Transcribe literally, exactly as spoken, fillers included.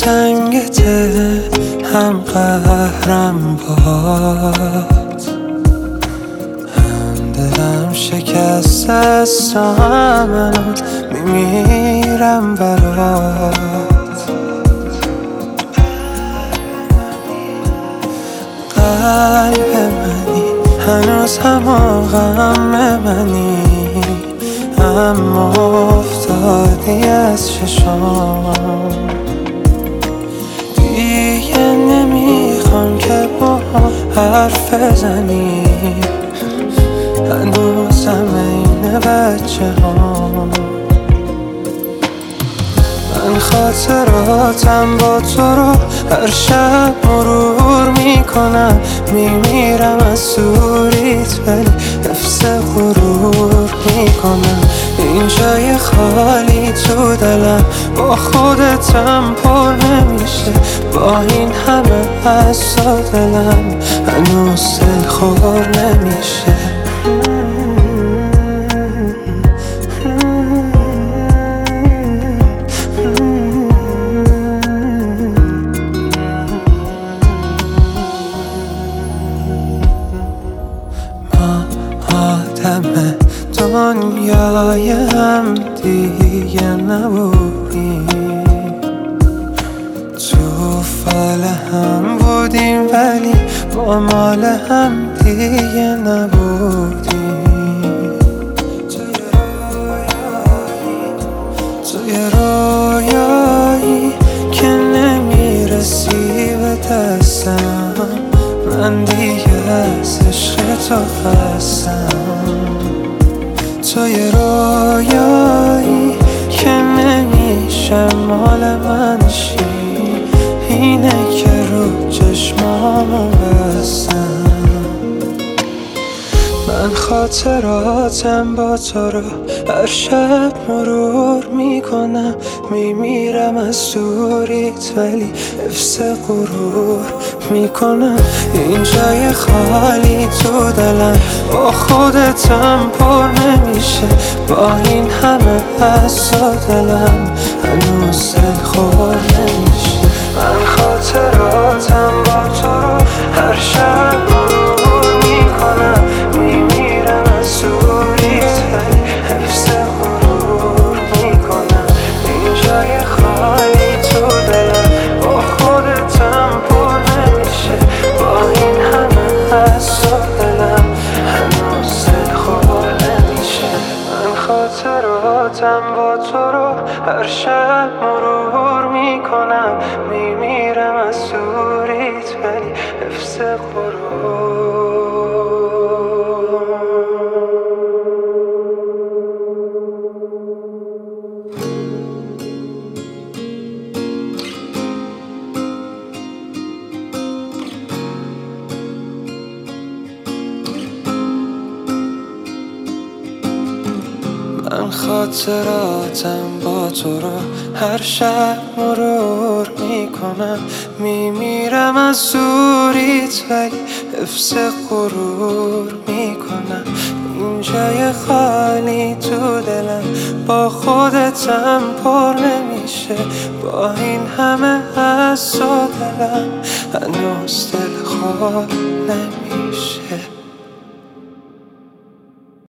تنگ دل هم قهرم باد، هم دلم شکست است و هم منو میمیرم برات. قلب منی هنوز هم غم منی، اما افتادی از چشام. دیگه نمیخوام که با حرف بزنی، هنوزم این بچه ها. من خاطراتم با تو رو هر شب مرور میکنم، میمیرم از دوریت ولی حفظ غرور میکنم. این جای خالی تو دلم با خودتم پر نمیشه، با این همه از دلم هنوز دل خور نمیشه. آدم دنیای هم دیگه نبودیم، تو فال هم بودیم ولی با مال هم دیگه نبودیم. توی رویایی که نمیرسی به دستم، من دیگه از عشق تو خستم. توی رویایی که نمیشه مال من شی، اینه که رو چشمامو بستم. من خاطراتم با تو رو هر شب مرور میکنم، میمیرم از دوریت ولی حفظ غرور میکنم. این جای خالی تو دلم با خودتم پر نمیشه، با این همه از دلم هنوز دل خور نمیشه. من خاطراتم با تو رو هر شب مرور میکنم، میمیرم از دوریت ولی حفظ غرور میکنم. این جای خالی تو دلم با خودتم پر نمیشه، با این همه از دلم هنوز دل خور نمیشه. من خاطراتم با تو رو هر شب مرور میکنم، میمیرم از دوریت ولی حفظ غرور. من خاطراتم با تو رو هر شب مرور میکنم، میمیرم از دوریت ولی حفظ غرور میکنم. این جای خالی تو دلم با خودتم پر نمیشه، با این همه از دلم هنوز دل خور نمیشه.